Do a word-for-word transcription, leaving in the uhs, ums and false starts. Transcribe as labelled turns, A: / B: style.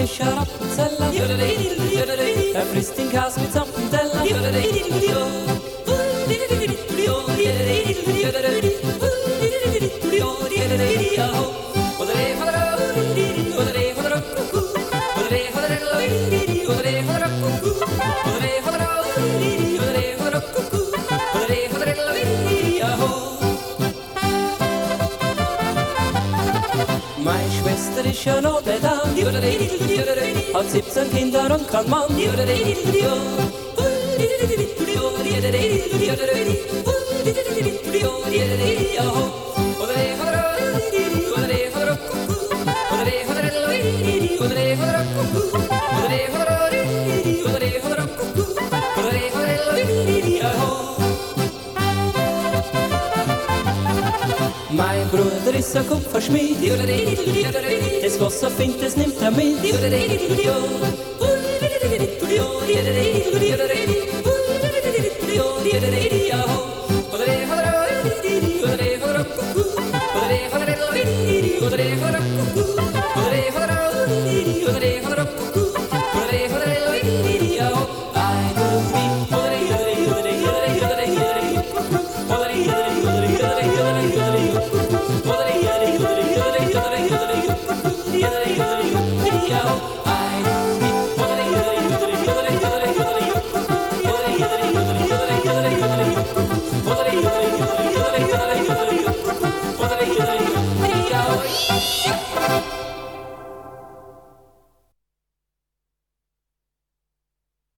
A: frischer Appenzeller. Er frisst den Käse mit samt dem Teller. Meine Schwester ist ja noch der Dame, hat siebzehn Kinder und kein Mann. Mein Bruder ist ein Kupferschmied, das was er findet, das nimmt er mit.